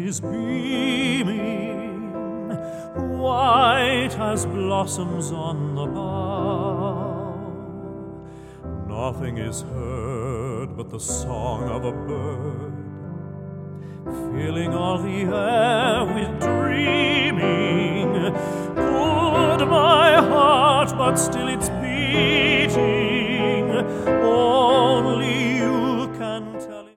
is beaming, white as blossoms on the bough. Nothing is heard but the song of a bird, filling all the air with dreaming. Good my heart, but still